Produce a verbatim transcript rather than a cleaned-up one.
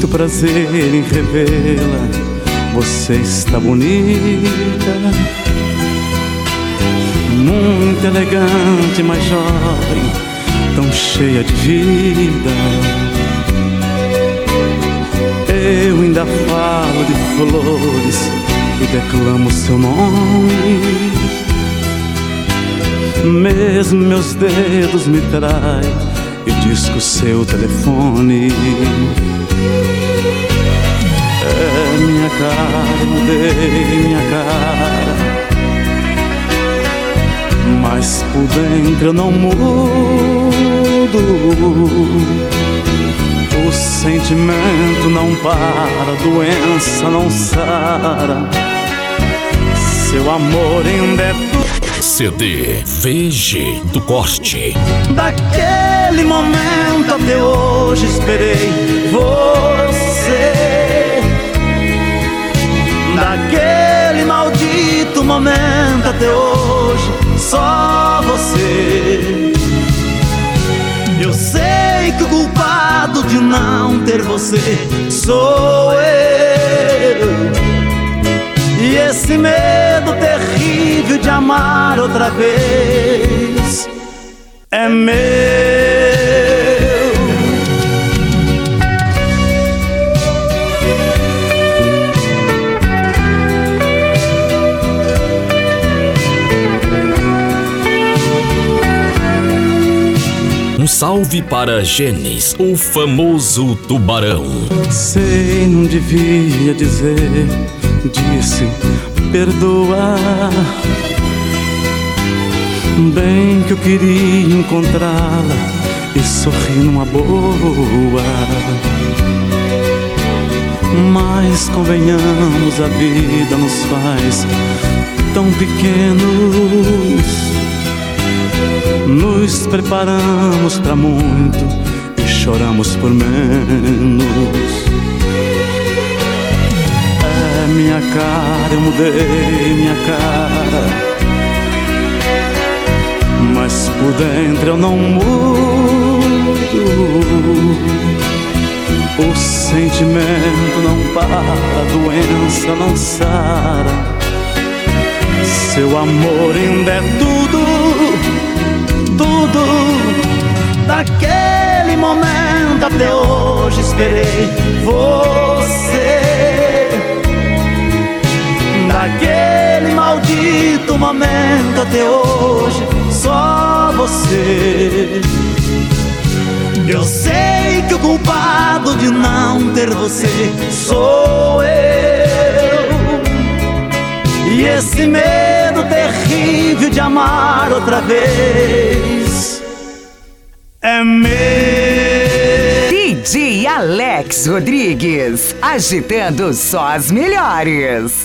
prazer em revê-la. Você está bonita, muito elegante, mas jovem, tão cheia de vida. Eu ainda falo de flores e declamo seu nome. Mesmo meus dedos me traem e disco o seu telefone. É minha cara, mudei minha cara, mas por dentro eu não mudo. O sentimento não para, a doença não sara. Seu amor ainda é tudo. C D V G do Corte. Daquele momento até hoje esperei você. Daquele maldito momento até hoje só você. Eu sei que o culpado de não ter você sou eu. E esse medo terrível de amar outra vez é meu. Um salve para Genes, o famoso tubarão. Sei, não devia dizer, disse, perdoa. Bem que eu queria encontrá-la e sorrir numa boa. Mas convenhamos, a vida nos faz tão pequenos. Nos preparamos pra muito e choramos por menos. É minha cara, eu mudei minha cara, mas por dentro eu não mudo. O sentimento não para, a doença não sara. Seu amor ainda é tudo, tudo. Daquele momento até hoje esperei você. Daquele maldito momento até hoje só você. Eu sei que o culpado de não ter você sou eu. E esse medo terrível de amar outra vez é meu. D J Alex Rodrigues, agitando só as melhores.